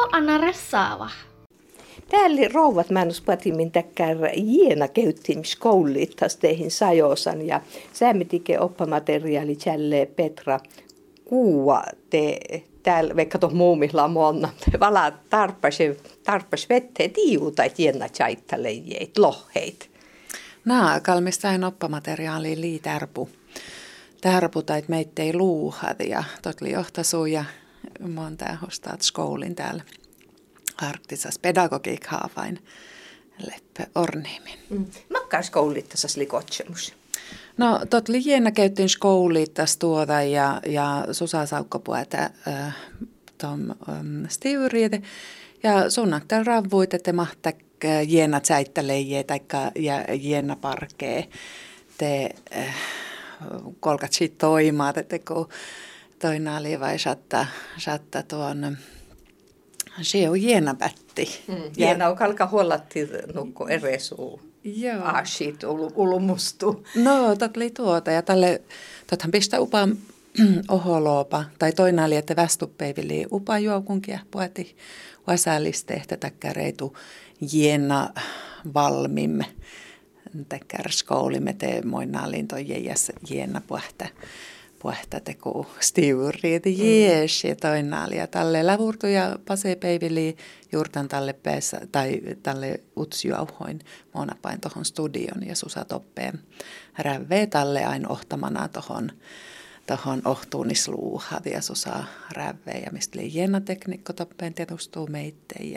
anna ressaava. Täällä rouvat mänuspätimin täkkär jiena käyttiin skoulittas teihin sajosan ja säämitike oppamateriaali jälle Petra kuua te täällä vaikka tuohon muumilla monna vala tarpas vetteen tiuta jiena chaittaleijeit lohheit. Kalmistain oppamateriaaliin tärpu tai meitä ei luuhad ja totli johtasu ja monta hostaat skoulin täällä arktisas pedagogiikkaa vain leppe orniimin. Makkaan skoulittasas likotsemus. No totli jiena käyttiin skoulittas tuoda ja Susa Saukkopueta tom stiuriite ja sunnakta ravvuit, että mahtaa jiena tsäittäleijä taikka jiena parkee te kolkat siitä toimaat, että kun toina oli vai satta tuon se on jiena pätti. Jiena on kalka huolatti nukko eresuu. Joo. Aashit ulumustu. No, totli tuota ja tothan pistä upa oholoopa tai toina oli, että västuppeivili upa juokunkia puhati vasälistehtä takkareitu jiena valmimme. Täkkär skoulimme te moinnaaliin toi jäs jiena puhta teku stiuriit jees ja toinnaali ja talle lavurtu ja pasepeivili juurtan talle päässä tai talle utsjuauhoin monapain tohon studion ja Susa toppeen rävee talle aina ohtamana tohon ohtuunisluuhad ja Susa rävee ja mistä oli jiena tekniikko toppeen tietustuu meitteen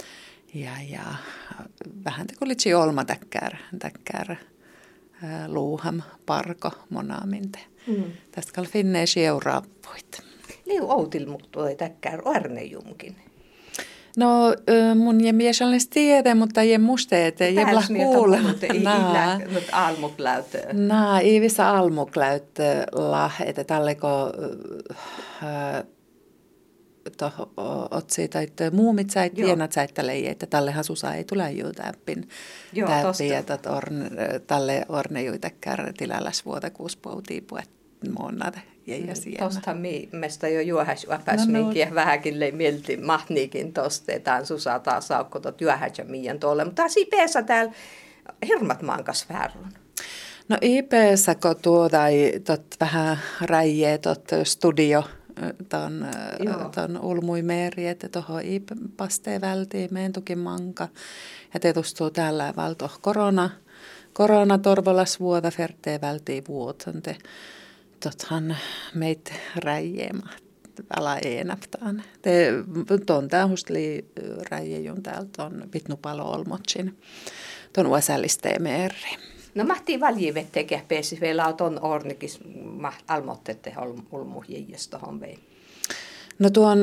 ja vähän te kulitsi olma täkkär luuham parko monaaminte. Tästä kall finnee seuraavuit. Liu outil muhtui täkkär arnejumkin. No mun ja mies olen tiedä, mutta ei musteet, ei blah kuule. Nyt almukläyt. Ei vissa almukläyt että talleko otsi tai muumit säit jienat säittälei, että tallehan Susa ei tule juu täppin. Joo, tosta. Että talle orne juu täkkär tilallas vuota 6 poutia puet monat ja siellä. Tosta meistä jo juohäs väpäs minkin vähänkin lei mielti mahniikin tosta, että Susa taas saukkotot juohäs ja miian tuolle. Mutta taas IPssä täällä hirmat maankas väärun. No IPssä kun tot vähän räijee studio ton ulmuimeeri, että tuohon IP-pastee vältiin meidän tuki manka. Ja tietustuu täällä valto korona torvolas vuoda fertee vältiin vuoton. Tothan meitä räijeemät ala enäptaan. Ton tähustli räijejun täältä on vitnupalo olmotsin ton uäsällisteen meeri. No mahtii valjivetteen kähpeesi vielä on ton ornikis almottette ulmuhjijäs tohon vei. No tuon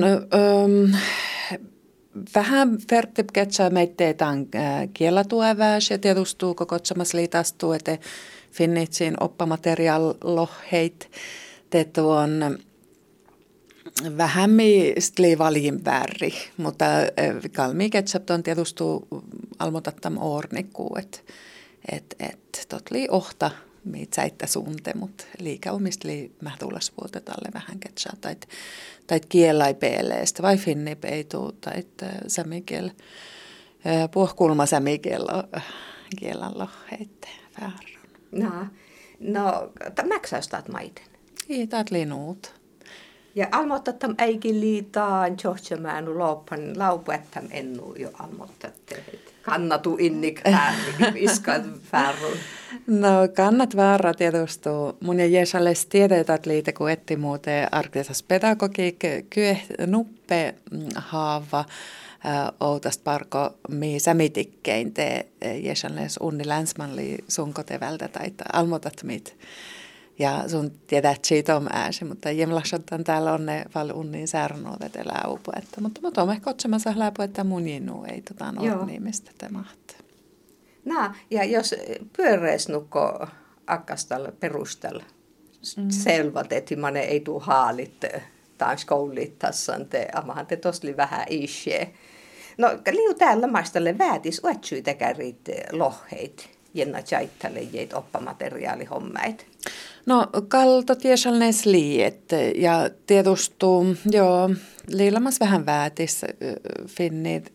vähän vertipketsää meitteetään kielatuävääs ja tietustuu koko tsamas liitastuu, että finnitsiin oppamateriaalloheit te tuon vähemmin stli valjin värri, mutta kalmi ketsap on tietustuu almotattam ornikkuu, että totli ohta mitsäittä suunte, mutta liikä omistli mähtuulasvuote talle vähän ketsaa tai kielai peeleestä vai finnipeituu tai sämikiel puhkulma sämikiel kielan loheite väärän. No mäksäystaat maiten? Ei taat linuut. Ja almoittattam äikin liitaan johtamaan laupuettam ennu jo almoittatte. Kannatu innik iskat färrun. No kannat vaara tietysti. Mun ja Jeesalles tiedetään liite, kun etti muuten arktisas pedagogiik, kyeh nuppe haava outast parko mihin sämitikkein te Jeesalles unni länsmanli sunko te vältä tai almotat mit. Ja sun tiedät siitä on ääsi, mutta jemlasottan täällä on ne val unniin särnuudet elää upuetta. Mutta on ehkä kotsemassa läpuetta muninu ei ole nimestä te mahtaa. Ja jos pyöreisnukko akkastalle perustella selvät, että mane ei tuu haalit taas koulittassan te, amahan te tosli vähän ishe. No liu täällä maistalle väätis uetsyytäkään riitte lohheit. Jenna tjaittale jeit oppamateriaalihommait. No, kalto tiesalnes liiet ja tiedustuu, joo, liilamas vähän väätis finnit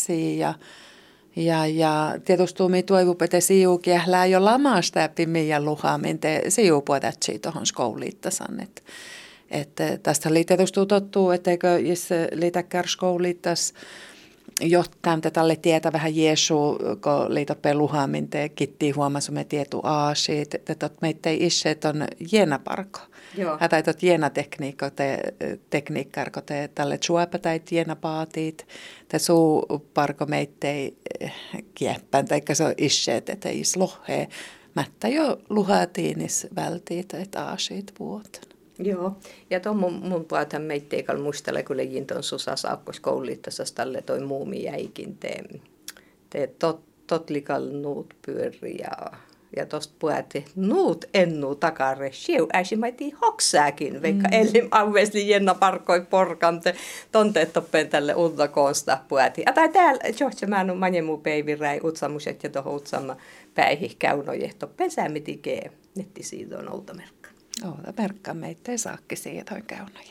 ja tiedustuu mi toivupete siukiählää jo lamasta ja meidän luhaamin te siupuotatsi tuohon skoulliittasan. Että tästä oli tiedustuu tottuu, etteikö jos liitäkkär skoulliittas jotain tälle tietä vähän Jeesu, kun liitoppe luhaamin te kittiin huomasumme tietu aasiit, että meitä ei isä, että on jienaparko. Hätä ei tekniikkar, kun te tälle tsuopatait jienapaatiit, te suu parko meitä ei kieppän, tai se on isä, että ei lohee. Mättä jo luhatiinis vältiit, että aasiit vuoten. Joo, ja tuon mun puolelta meitä ei kai muistella, kun lejin tuon Susa Saakkos koululiittasas tälle toi muumi jäikin te totlikal nuut pyöri ja tosta puhutti nuut ennu takare siu äsi maitiin hoksääkin, vaikka elim auvesli jenna parkoi porkante tonteet toppeen tälle ultakoonsta puhutti. Ja tai täällä, johon mä annan manjemu päiviräi utsamuset ja tohon utsama päihin käynoje toppeen säämitikee nettisiidoon oltamerkka. Outa merkkaa meitä ei saakki siitä käynoja.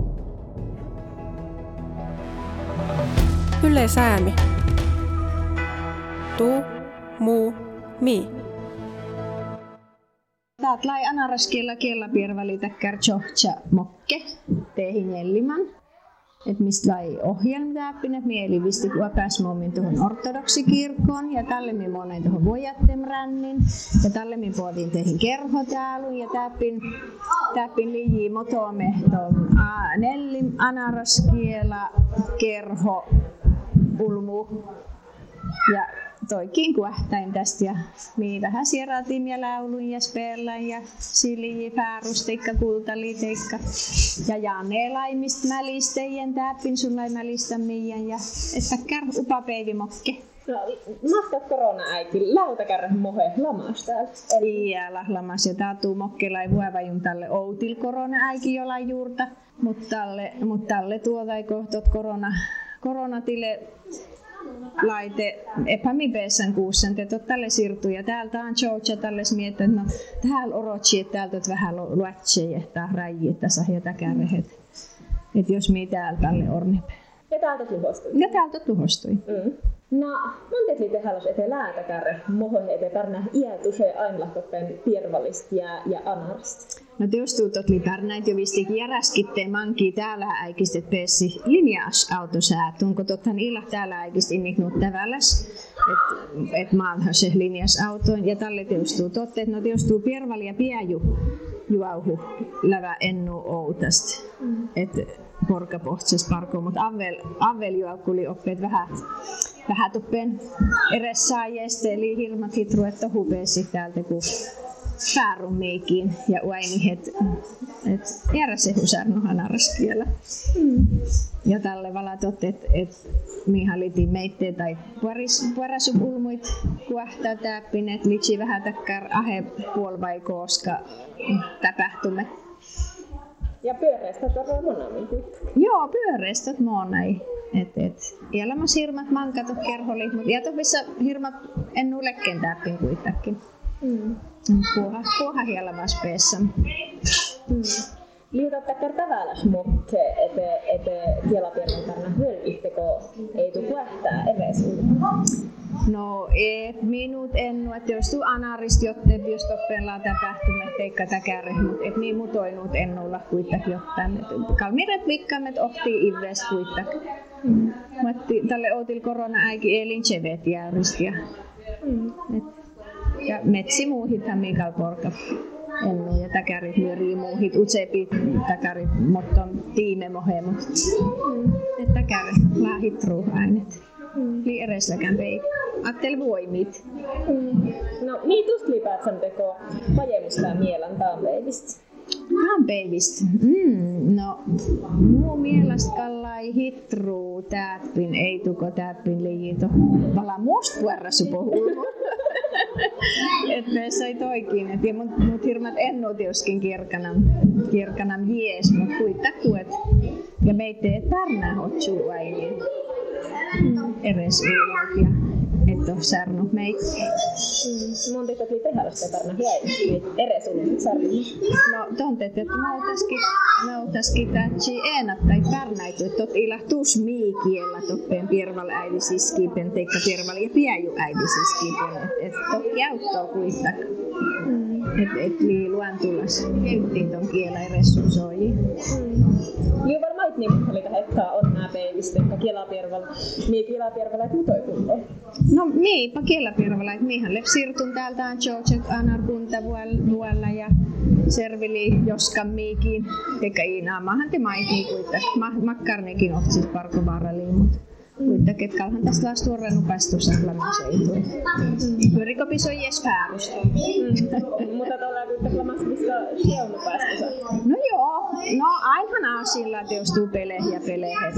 Yle Säämi. Tu, mu, mi. Täältä lai anaraskiella kielapiervali täkkär tjohtsa mokke tehin jelliman. Et mistä lai ohjelmataappinet mielivisti kun pääsmoomin tuohon ortodoksikirkkoon ja tälle mi monen tuohon vojattemrännin ja tälle mi puotiin tehin kerhotäälun ja täppin liiji motome tuon nellim anaraskiela kerho ulmu ja toikin kuahtain tästä ja mi vähän sieratin ja laulun ja spellan ja sili päärusteikka kultaliiteikka ja jaanelaimist mälistejen täppin sullai mälistä miian ja että kär upa peivimokke. No, mahtaa korona-äiti lautakärrä mohe lamas täällä? Iällä lamas ja taatuu mokkelai vuovajun tälle outil korona-äiki jollain juurta, mutta tälle tuotai kohtot koronatille laite epämipeessän kuussen, että tälle siirtyy ja täältä on Georgia tälle miettä, että no täällä orotsi, että täältä vähän luotsi, että räijit tässä ja täkärehet. Että jos mi täällä tälle ornipe. Ja täältä tuhostui? Ja täältä tuhostui. No, montet liite halusi eteen läätäkärre mohohe eteen tarna iätuse ainlahtoppen piervalist ja anarist. No teostuu liipärnäit jo vistikin järäskitteen mankii täällä äikistet peessi linjausautosäät. Onko tothan illa täällä äikist inniknuut täväläs, että maanhan se linjausautoon. Ja tälle teostuu totte, että no teostuu piervali ja piäju juauhu lävä ennu outast. Että porkapohtsas parkoon, mutta avvel juaukuli oppeet vähän toppeen eres saajeste, eli hirmat hitru, että hupeesi täältä kun päärummiikin ja uaini et järjese husarnohan arraskielä. Ja tälle valatot, että mihalitin meitte tai puorasum ulmuit kuahtaa täppin, että litsi vähän takkar ahe puolvai koska tapahtumme. Ja pyöreistä todella monamin kuitenkin. Joo, pyöreistä monai. Elämässä hirmat mankatot kerholit, mutta jätopissa hirmat en nulekken täppin kuitenkin. Puoha hielamassa peessä. Liitattakkar tavallas mokke, ete kielapierran tarna hölkihteko ei tuu kuähtää edes. No minut ennu, että jos tuu anarist, jotte jos toppellaan tapahtumme teikka täkäre, mutta et niin mutoinut ennulla kuitenkin jotain. Kalmiret vikkamet ohtii ives kuitenkin. Matti tälle outil korona-äiki elin chevet järjestia. Ja metsi muuhithan Mikael Porka ennu ja täkärit myörii muuhit utsepi täkärit motton tiime mohemut. Et täkärit laahit ruuhainet. Li eresläkään pei. Attel voimit. No miitust lipäätsän teko vajemusta mielän taanpeivistä? Taanpeivistä? No muu mielestä kallai hitruu täppin, ei tuko täppin liito. Vala muust puerrasu pohulmu. Et meissä ei toikin. Et mut hirmat ennuutioskin kirkanam jees, mut kuittakuet. Ja meitä ei tarnaa hotsuu äiniin. Eres uudut ja että on särnut meitä. Mun tehtävät oli tehdä sitä tarna jäi. Ere sun särnut. No tontet, että me oltaisikin tähtsi enät tai pärnäitä, että tot ilahtuus miikiellä toppeen pirval äidisiskiipen, teikka pirval ja piäju äidisiskiipen, että tot käyttää kuitenkin. Et liiluan tulas käyttiin ton kielä eressun soji. Niin varmaan niin oli hetkaa on nää peivistä, että kielapiervalla, niin kielapiervalla et mutoi kuntoon. No niinpä kielapiervalla, että mihän siirtun täältä Georget Anarkunta vuonna ja servili joskan miikin, eikä Iinaamahan te maitiin kuitenkin. Makkarnikin otsit parkovaraliin, mutta kuitenkin, että kalhan tästä laas tuoreen upästussa lamaseitua. Pyörikopis on jes päärus. Mutta tuolla kuitenkin lamastista sieunupästussa. No joo, no ainahan asilla teostuu peleihin ja peleihin.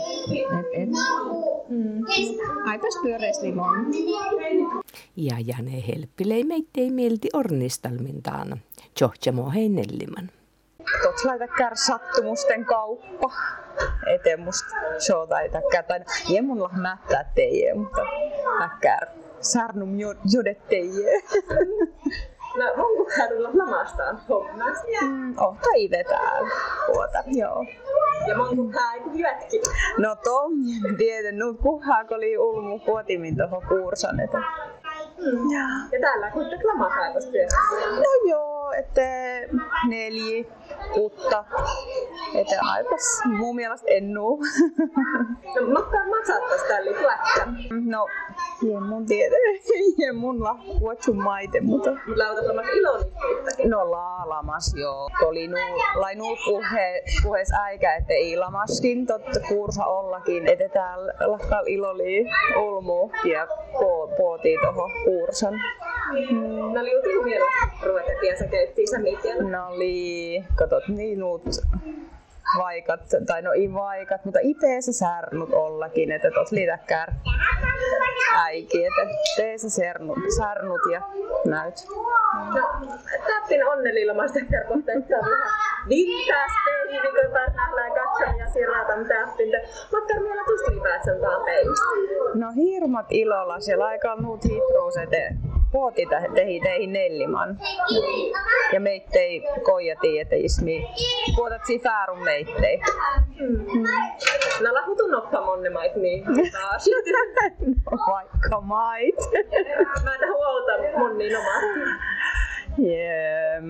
Aipas pyöreäs limon. Ja Jane Helppilei meittei mielti ornistalmintaana. Johjamo heinelliman. Tuossa laitakään sattumusten kauppa. Eteen musta showta ei takkää. Tai ei mun mättää teijä, mutta takkää sarnum jodettejä. No onko häärillä lamastaan hommasta? Ohta ive täällä puolta, joo. Ja monko hääkin jätki? No Tom, tiedän, nyt kuhaako oli ulmu kuotimin tohon kuursan eteen. Ja täällä kuitenkin lamasäätös työssä? No joo, että 4 uutta. Että aipas mun mielestä ennuu. No makkaan maksattais täällä tuäkkä? No, en mun tiedä. En mun lahkuotsun maite, mutta... Mut lautat lamas iloniikkuittakin? No laalamas joo. Oli lainuu puhees äikä, että ei lamaskin totta kursa ollakin. Että täällä lahkal iloli ulmu ja pootiin tohon kursan. No oli utin mielestä ruveta ja sä käyttiin sä mitään? No oli, katot niin nuut vaikat, tai no ei vaikat, mutta ipeessä särnut ollakin, että tos liitäkkär äiki, että teessä särnut ja näyt. No, täppin onnelilomasta kertoista, että on vähän viltääs peivi, kun tarnaan katson ja sirratan täppintä. Matkar vielä tustui päätsän taan peivistä. No hirmat ilolla, siellä aika on nuut hitruus, että puoti teihin nelliman. Ja meittei koijatiin, että ismi puotat sifaarun meittei. No lahutu noppa monne mait niin taas. No vaikka mait. Mä tähän huoltan monniin omat. Jem.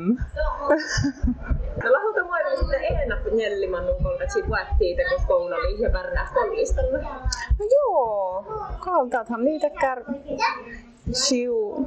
No lahuta muodin sitten enää jelliman nukolta, että siitä vuettiin teko koulali ja pärnää kollistalla. No joo, kaltaathan liitäkkär siu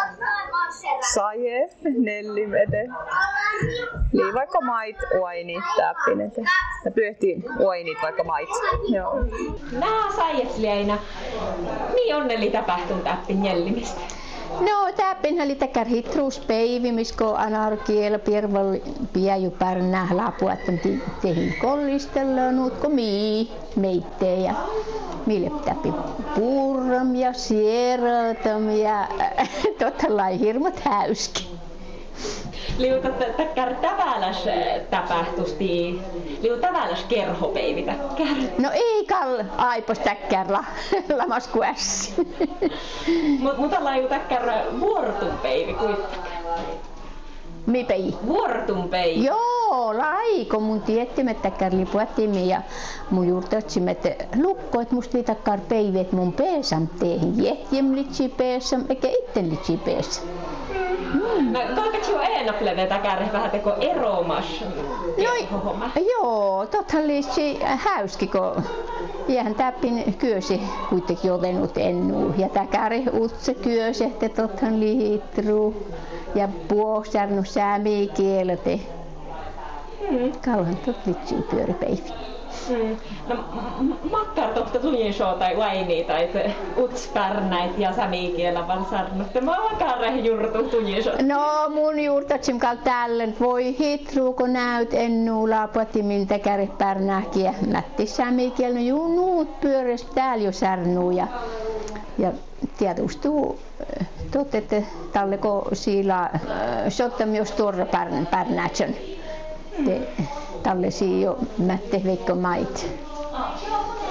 saje nellimete. Lii vaikka mait uainit täppinete. Ja pyöhtiin uainit vaikka mait. Joo. Nää saijas liäinä. Niin onneli tapahtun täppin jellimistä. No täppinhän oli täkär hitruuspeivi, misko anarkiel pirval piäju pärnää lapuatan tehin kollistella nuutko meittejä ja mille täppi purram ja sieratam ja totalai hirmat häyski. Liuta täkkär täväläs tapahtusti. Liuta täväläs kerhopeivi täkkär. No ei kall aipos täkkär lamas kuässi. Mutta laju täkkär vuortunpeivi kuitenkin. Mi pei? Vuortunpeivi. Joo, laiko mun tiettimme täkkär lipuattimme ja mun juurtatsimme, että lukko, että musta liitakkar peivi, että mun peesam teihin. Jätjem litsi peesam, eikä itten litsi peesam. No, kalkat jo eenapleve täkär vähän teko eromas. No, joo, tottahan liitsi häyski, kun jäähän täppin kyösi kuitenkin jotenut ennuu. Ja täkäri utse kyösi, että tottahan liitru ja puoksarnu säämiä kielote. Kauhan tot liitsi pyöripeivi. No, makkar totta tunnin show tai vaini tai utspärnäit ja samikielä vaan sarnutte. Mä makkar jurtu tunnin show. No mun juurtatsim kal tällä voi hitru kun näyt ennuu laapati miltä käri pärnäkiä. Mätti samikielä juu nuut pyöräs täällä jo särnuu ja tietustuu totte talleko sillä sottam jos torra pärnätsön. Tällaisia jo mätte veikko mait.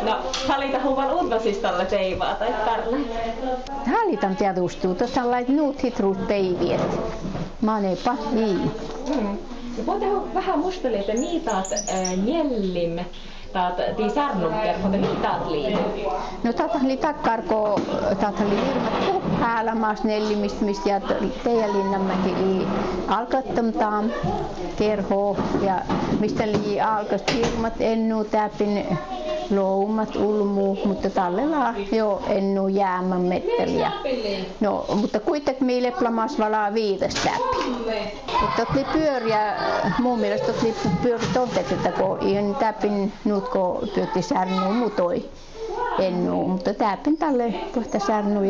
No, halita huvan uudvasistalle teivaa tai pärlä. Halitan tiedustuu, tuossa lait nuut hitruut peiviet. Manepa, niin. Voitte vähän musteli, että niitaat njällimme. Taat tii särnun kerhote, niitaat liin. No tätä oli takkarko, tätä oli hirmat päälämaas nellimistä ja teidän linnammäkin oli alkattomtaan kerho ja mistä oli alkas hirmat ennu täpin loumat ulmuu, mutta tallella jo ennu jäämän metteliä. No, mutta kuitenkin meille plamas valaa viides täpi. Mutta oli pyöriä, mun mielestä oli pyöri tontet, että kun ihan täpin nutko pyötti särnuu mutoi ennu, mutta täpin talle kohta särnuu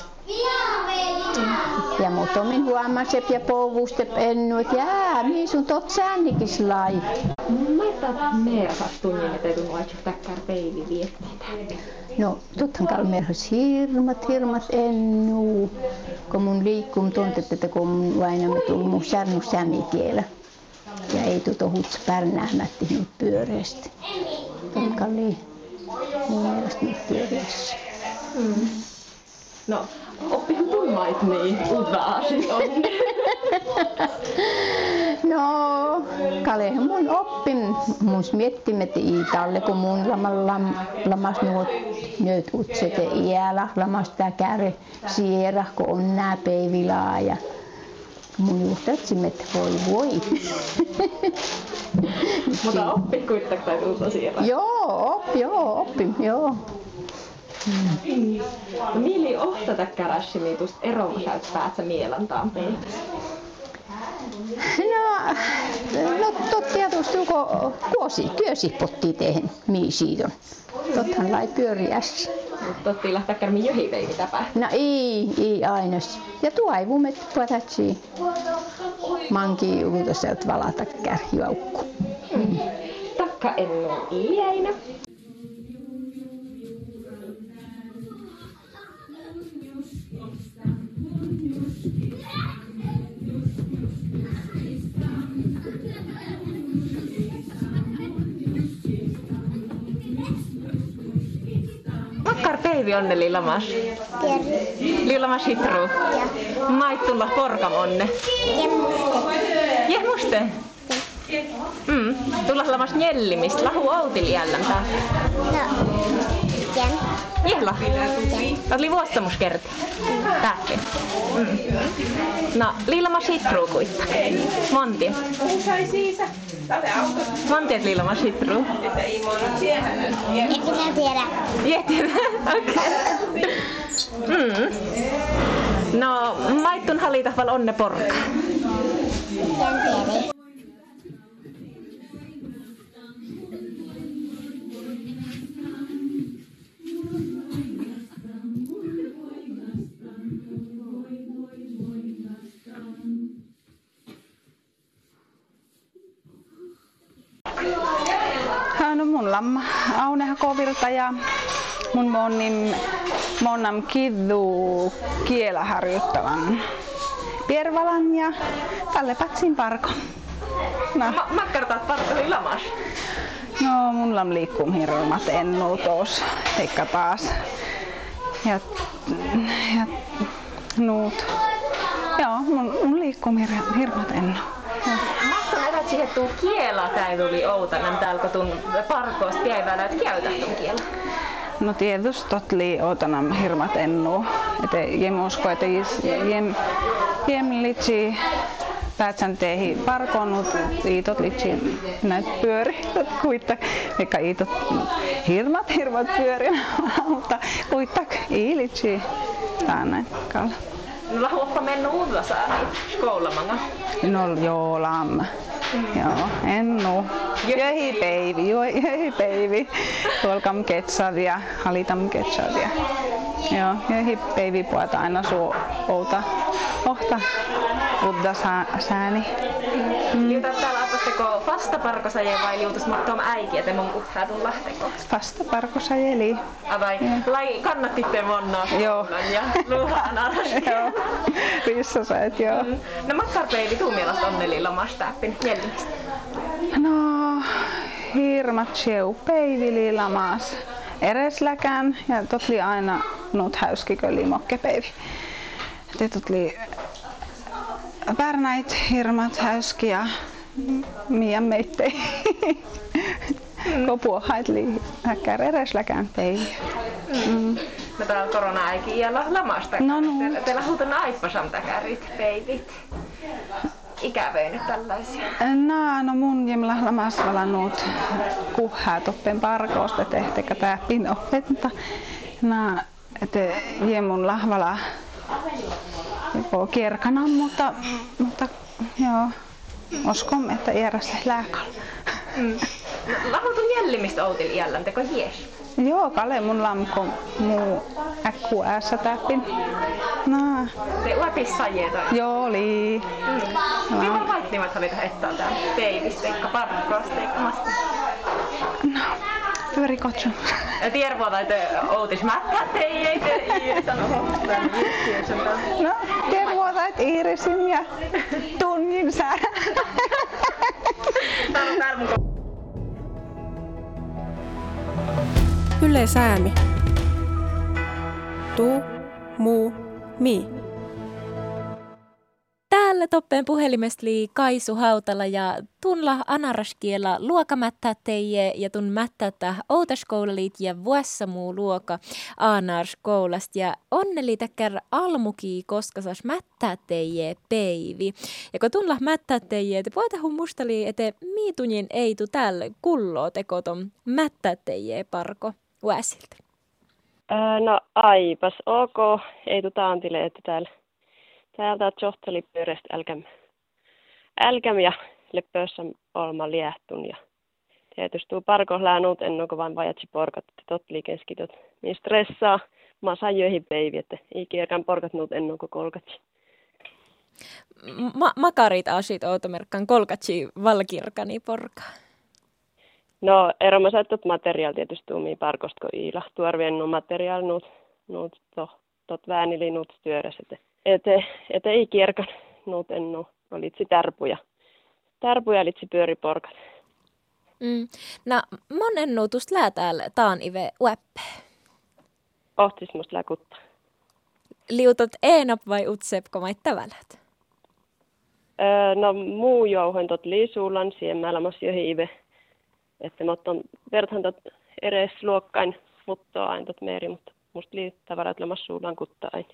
ja mutomin huomasep ja pouvustep ennu, että jää, mihin sun tot säännikis lai. Mä ajattelin merhas tunnin, että ei tunnu aitsu täkkär peivi vietteitä. No, tottahan kai merhas hirmat ennu, kun mun liikkum tuntet, että kun mun aina me tullut mun särnu sämikielä. Ja ei tuota hutsa pärnäämätti nyt pyöreästi. Tottahan oli mun mielestä nyt pyöreässä. No, oppihan tummait niin udvaasit on. No, kalehan mun oppin. Mun miettimet iitalle, kun mun lamas nuot nööt utsete iälä, lamas tää kääre siera, kun on nää peivilaa ja mun juhtatsimet voi. Mutta oppi kuitenkin tai tuulta siera. Joo, oppi. No mieli ohtata kärässimi tuosta eromusäyt päätsä mielantaan peivässä? No tietysti kun työsipottiin tehen miisiidon. Tottahan lai pyöriässä. Mutta tottiin lähteä käymään jöhivei mitä päin. No ei aina. Ja tuaivumet puhutatsi manki uutaselta valata kärjiaukku. Takka ennu iäinä. Makkar peivi onne lillamas. Lillamas hitru. Maittulla porkam onne. Jehmuste. Tulla lamas njellimistä. Lahu outil jällän tää. Jehla. Oli vuostamus kerti. Tähti. No, lillamas hitru kuitta. Monti. Montiet lillamas hitru. En minä tiedä. Okei. No, maittun halita val onne porkka. En tiedä. No mun lamma Auneha Kovirta ja mun monnam kiddu kielaharjoittavan Piervalan ja tälle patsin parkon. No. Makkartaat parkoli lamas. No mun lam liikkuu hirmat ennu tos, teikka taas. Ja nuut. Joo, mun liikkuu hirmat ennu. Mahtan edät siihen tuu kiela tää tuli outanen täällä kun tuun parkoosta päivänä, että käytät tuon kiela. No tietysti totli outanam hirmat ennu. Että jem usko, että jem litsi päätsän tehi parkonut, iitot litsi näet pyöri, kuittak, eikä iitot hirmat pyöri, mutta kuittak ii litsi näin kalla. No lahuoppa mennyt uudlasaan skoulamanga? No joo, lamma. Joo, ennu. Jöhi päivi. Tuolkam ketsadia, halitam ketsadia. Joo, jöhi päivi puhuta aina outa ohta udda sääni. Liutat täällä aposteko vastaparkosaje vai liutas mattoam äikiä te mun kuhtaatun lahteko? Vastaparkosajeli. Vai lai kannattitte monnaa skoulan ja luhaan aras. Joo, missä sä et joo. No makkarpeivi tuu mielestä onneli lamastäppin jällimistä. No, hirmat sjeu päivili lamas. eresläkään ja totli aina nuut häyskiköli mokkepäivi. Te totli pärnäit hirmat häyski ja mian meittei. Kopuohait lii häkkär eresläkään päivi. No tää on korona-aikin ja lamasta. No. Teillä huutan aippasamtakärit peivit. Ikävöinyt tällaisia. No mun jemla lamas valannut kuhaa toppen parkoosta tehtekä täppin oppenta. Että jemun lahvala kierkana, mutta joo, uskon, että iärässä lääkällä. Lahutun jällimistä outil iällän teko jees. Joo, Kale mun lamko muu äkku äässä täppin. Te uapis sajeeta. Joo, oli. Mitä vaihtimat havita etsää tää peivisteikka parkkoosteikkamasta? No, pyöri kotsun. Tiervuota, että outis mättää teijät ja sanoo. No, tervuota, että Iirisin ja tunnin sää. Yle Säämi. Tu, mu, mi. Täällä toppeen puhelimesta oli Kaisu Hautala ja tunla anaraskiela luokamättää teije ja tun mättätä outaskoulaliit ja vuossa muu luoka aanarskoulast ja onneli täkkär almuki koska saas mättää teije peivi. Ja kun tunla mättää teije, te puhutaan mustali, että miitunin ei tu täällä kulloo tekoton mättää teije parko vuosilta. No aipas, ok, ei tu taantile, että täältä johteli pyöreästä älkäm ja leppössä olma liehtun ja tietysti tuu parko läänut ennoko vain vajatsi porkat, että totli keskitot. Niin stressaa, mä saan jöihin peivi, että ei kierkään porkat nuut ennoko kolkatsi. Makarit asit outomerkkaan kolkatsi valkirkani porkaa. No, mä saattot materiaal tietysti tuumii parkosta, kun iila tuorvien materiaal nuut tot väänili nuut työräs, että ei kierkan nuut ennu olitsi tärpuja olitsi pyöriporkat. No, monen nuutust lää täällä taan ive ueppe. Ohtis musta läkuttaa. Liutot enap vai utsepko mait tavallat? No, muu jouhen tot liisuulan siemmälämas johi ive. Että mä otan vertaan tot edes luokkain muttoa aina tot meri, mutta musta tavarat lemas suulan kuttaa aina.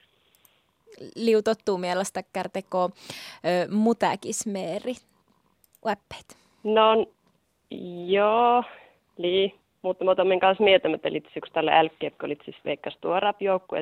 Liutottuu mielestä kärteko mutakismeeri ueppeet? No, joo, mutta mä otan kanssa mietämättä litsyks tälle älkkiepko litsis veikkas tuorap joukku,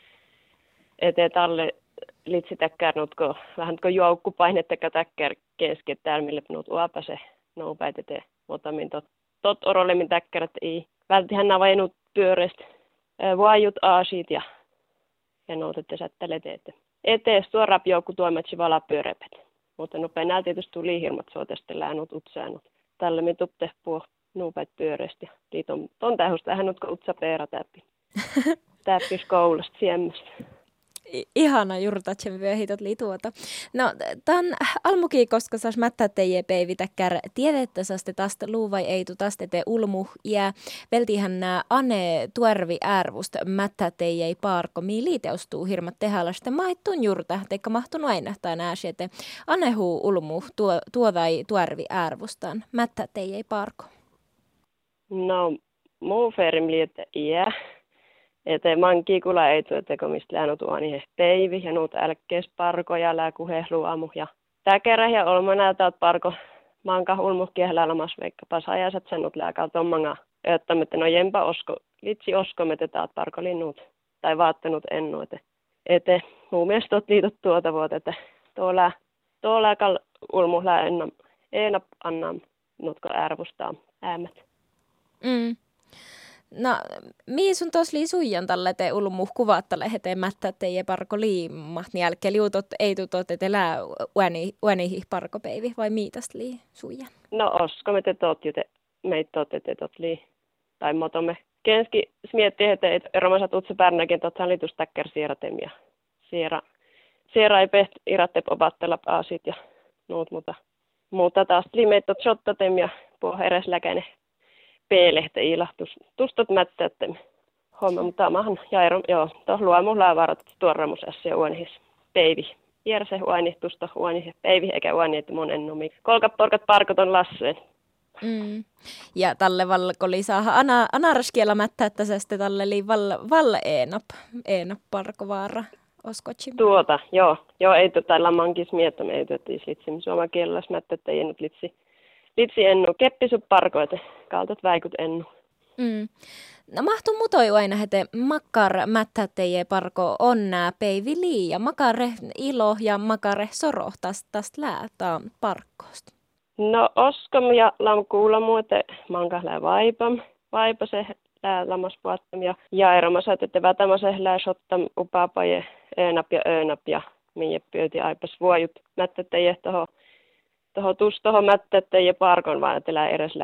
ete talle litsi täkkärnutko vähän kuin joukkupainetta täkkär kesken täällä, mille nuut uapase noupäit ete. Otamin tot orolemmin täkkärät ei. Vältihän nämä vainut pyöreästä vaajut aasit ja noutette sättälet etees tuo rapjoukku tuometsi valapyörepät. Mutta nopea nää tietysti tuli hirmat suoteste läänut utsäänut. Tällä me tupte puo nuupäit pyöreästä. Liiton ton tähus tähän nutko utsa peera täppi. Täppis koulusta siemmästä. Ihana jurtatsen vyöhitot liituota. No, tämän almuki, koska saas mättää teije peivitäkkär tiedettä saaste tästä luu vai ei tu tästä te ulmu ja veltihän nää ane tuervi ärvust mättää teije ei parko mii liiteustuu hirmat tehalaste maittun jurta teikka mahtunut aina tai nääsi, että anehuu ulmu tuo tai tuervi ärvustaan mättää teije ei parko. No, muu ferim liitte iä. Että mankikula ei tule tekomista läänut uani peivi ja nuut älkkees parkoja lääkuhe luamu ja täkerä ja olma näytät parko manka ulmuhkiehellä lamas veikkapas ajasat senut lääkal tommanga öttämättä no jempa litsi oskomet taat parko linnut tai vaattanut ennu ete muu mielestä liitot tuota vuotta että tuo lääkal ulmuhlää enna anna nutko ärvustaa äämät. No, mii sun tos lii suijan tälle te ulmuh kuvaattalle heteen mättä teije parko liimmat, niin jälkeen liutot ei tutot etelää uänihi parkopeivi vai miitäst lii suijan? No osko me te tot jute meit tot ete tot lii tai motomme. Kenski miettii hete eromasat utse pärnäkin totsan liitustäkkär sieratem ja siera ei peht irattep obattella aasit ja nuut muuta taas lii meit tot shottatem ja puo eres läkäne peelehte ilahtus. Tustot mättä, että homma, mutta maahan jairo, joo, tuossa luomulla varat tuoramusessa ja uonihis peivi. Järse uani, tusto uani, peivi eikä uani, että mun ennumi. Kolkat porkat parkot on lasseen. Ja tälle valkoli saa anaraskiela mättä, että se sitten tälle oli val eenap parkovaara oskotsi. Joo, ei lamankis miettämme, ei litsim suomen kielellä mättä, että ei nyt litsi ennu. Keppisu parkoite, kaltat väikut ennu. No mahtuu mutoi aina, että makkar mättä teie parko on nää peivili ja makare ilo ja makare soro tästä läätä parkkoosta. No oskom ja lam kuulla muuten mankahlää vaipa se lamas puattam ja eromasat, että vätämäse lää shottam upapaje eenap ja öönap ja minne pyöti aipas vuojut mättättäjä toho mättättäjä parkon vaan, että lää eräs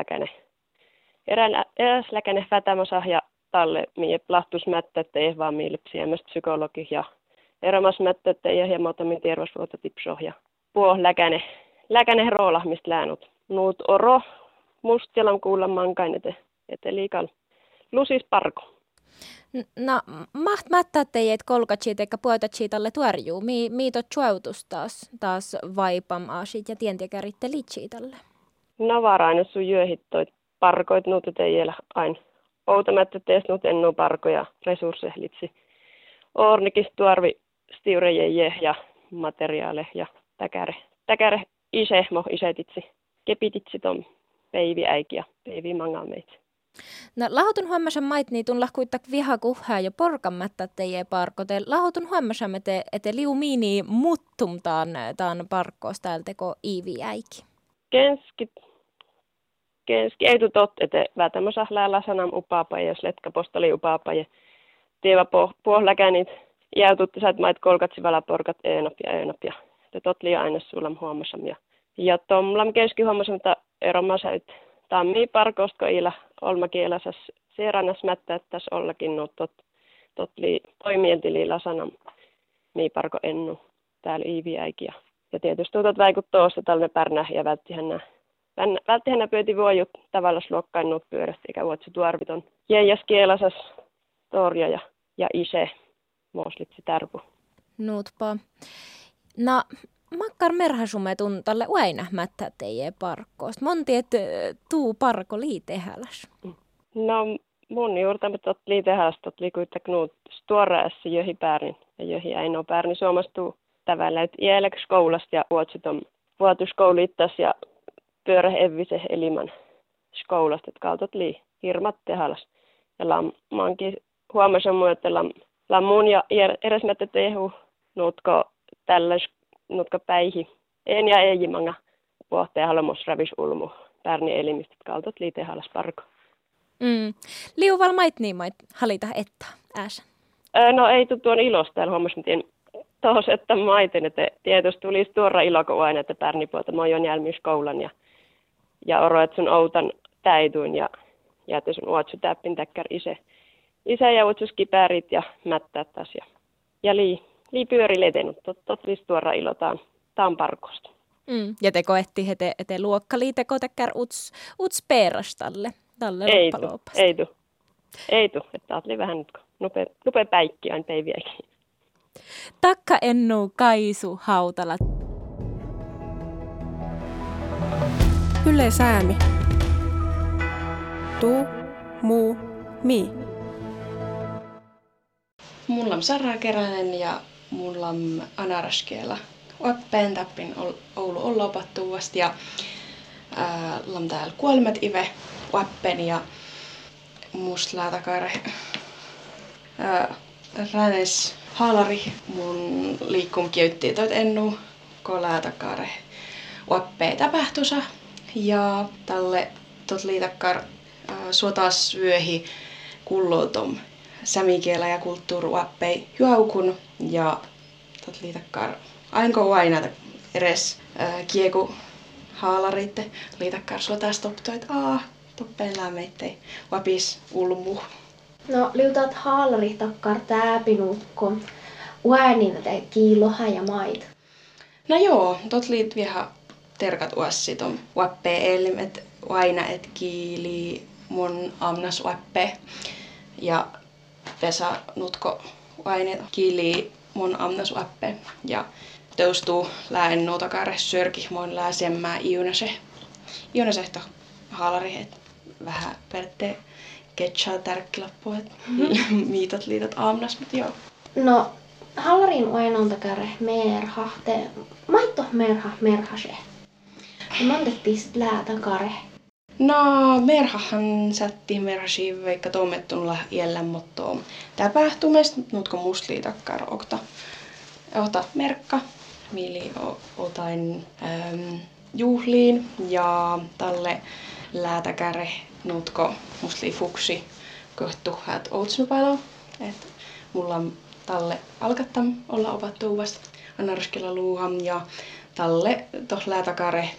läkäne vätämäsah ja talle minne plahtus mättättäjä vaan mille siemmästä psykologi ja eromas mättättäjä ja muutamin terveysvuotta tipsoh ja puo läkäne roola, mistä läänut. Nuut oro mustialan kuulla mankain, että liikal lusis parko. No, maht mättää teijät kolkatsit eikä puotatsi tälle tuorjuu. Miitot chuautus taas vaipam aasit ja tientiäkäritte litsi tälle. No varainen sun jöhittoit parkoit nuutu teijällä aina. Outamättä tees nuut ennuu parkoja resurssehlitsi. Ornikis tuarvi stiurejeje ja materiaale ja täkäre isetitsi. Kepititsi ton peivi äiki ja peivi mangal meitä. No lahotun huomassa mait niitun lahkuittak viha kuhaa ja porkammättä teie parkote. Lahotun huomassa ete liu miini muttum taan parkkoos täältä teko iivi äiki. Kenski ei tu tot, ete vätämäsä läällä sanam upaapaje, jos letka postali upaapaje. Tievä pohläkänit jäytutti sait mait kolkatsi väläporkat eenap ja te tot lii aina sulam huomasam ja tomlam keski huomasam, että eromassa nyt tammi parkosta ila olmakieläsäs seeranas mättä, että tässä ollakin nuut tot lii toimielti lasanam mii parko ennu täällä iivi äiki ja tietysti tuotot vaikut tuossa tälle pärnä ja välttihän pyöti vuojut tavallaan luokkain nuut pyörästä eikä vuotsi tuarviton jäijäs kieläsäs torja ja ise muuslitsi tärpu. Nuutpa. No, makkar merhasumetun tälle uaina mättä teie parkkoosta. Monti, että tuu parko liitehäläs. No, mun juurtamme tot liitehäläs tot liikuittak nuut stuoraessa johi päärin ja johi ainoa päärin suomastuu tavalla, että jälkeen koulasta ja vuotsiton vuotuskoulittas ja pyörähevise elimän skoulasta, että kaltot lii hirmat tehäläs. Ja maankin huomasin muu, että lammuun ja eräsmättä tehu nuutko tällais nutka päihi. En ja ei manga pohtea halmos ravis ulmu pärni elimistä kaltot liite halas parko. Liuval mait niin mait halita että ääsä. No ei tuon ilosta täällä huomasin tohos että maiten, että tietysti tulisi tuora iloko aina, että pärni puolta mä oon jälmyyskoulan ja oro, että sun outan täituin ja että sun uotsu täppin täkkär isä ja utsus kipärit ja mättää taas ja lii pyöri letenut, tot liis tuora ilo taan parkosta. Ja te koetti ete luokkali teko täkkär uts peerastalle tälle loppaloopasta. Ei tu, että oli vähän nyt nopea päikki aina päiviäkin. Takka ennu Kaisu Hautala. Yle Säämi. Tu, mu, mi. Mulla on Sara Keränen ja mulla on anaraskiela. Oppeen tappin Oulu olla opattuuvasti ja lam täällä kuolmet ive oppen ja musta läätäkare ränes haalari mun liikkum käytti toit ennu ko läätäkare oppeen tapahtusa ja tälle tot liitäkkar suotas vyöhi kulloutom samikielä ja kulttuuruoppei juaukun ja tot liitakkar ainko aina eres kieku haalaritte liitakkar suotas toptoit toppeen lämmeittei vapis ulmu. No liutat haalari takkar tääpinukko uänivät kiiloha ja mait. No joo, tot liit vielä terkat uassitom vappee elimet aina et kiili mun amnas uappe ja Vesa nutko aine kiili mun amnas uappe ja teustuu lähen nuutakare sörki mun läsemmää iunasehto haalari et vähän perte ketsaa tärkkilappu et miitot liitot amnas mut joo. No hallarin uenontakare merhahte maitto merhase. Montettiin sit läätakare. No merhahan sätti merhasi vaikka tuomettunulla iällä, mutta täpähtumest nutko musliitakkar ota merkka mili otain juhliin ja talle läätäkäre nutko musli fuksi kohtu häät outsnupalo et mulla on talle alkattam olla opattu vasta Anaraskella luuham ja talle toh läätäkäre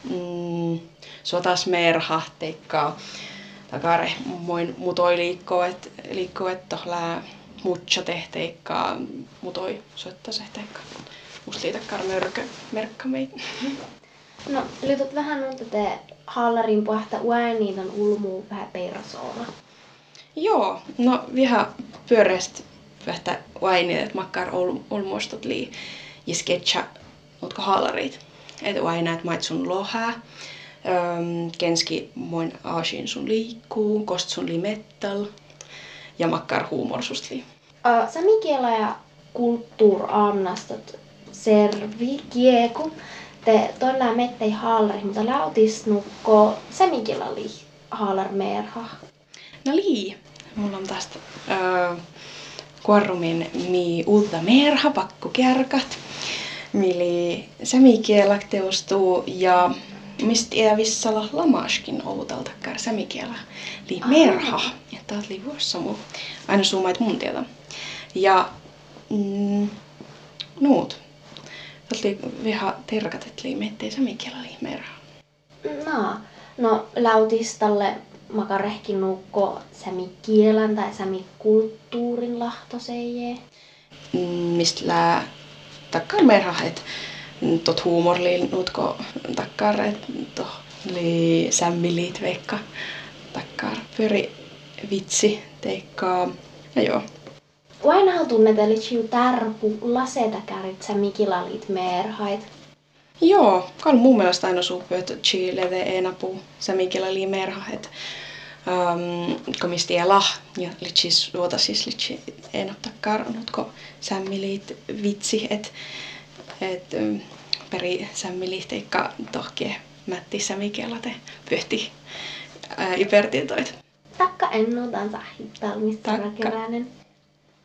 sotas merha teikkaa takare moin mutoi liikkoo et tohlää mutsa tehteikkaa mutoi soittasehteikkaa musliitakkar merkka meit. No lytut vähän on tätä hallarin puhta uäniitan ulmuu vähän persoona. Joo, no vähän pyöreästi vähän uäniit, että makkar olmuostot lii ja sketcha nutko hallarit. Että uäinäät mait sun lohää. Kenski moin aasin sun liikkuu, kost sun li metal ja makkar huumorsust li. Samikielä ja kulttuuramnastot servikieku. Te toilla mettei haalari, mutta lautisnukko samikielä li haalarmerha. No lii, mulla on tästä kuorrumin mi uutta merha pakkukärkat. Mili samikielä teostuu ja mistä vissalla lamaskin outaltakkar samikielä li merha. Ja taat li vuossamu aina suumait mun tietä. Ja nuut. Taat li viha terkat, et li mettei samikielä li merha. No lautistalle makarehki nukko samikielän tai samikulttuurin lahtoseijee. Mistä lää takkar merha, et tot huumorli nutko takkar, et toh li sämmiliit veikka takkar pyöri vitsi teikkaa ja joo. Aina tunneteli chiu tärpu lasetäkärit samikilalit merhait. Joo, kall mun mielestä aina suupyöt chileve enapu samikilali merha, et komisti lah ja litsis luota siis litsi enaptakkar nutko sämmiliit vitsi, et peri sämmiliit teikka tohkie mätti samikielate pyöhti ypertietoit. Takka ennuutan sahittalmista rakeväinen.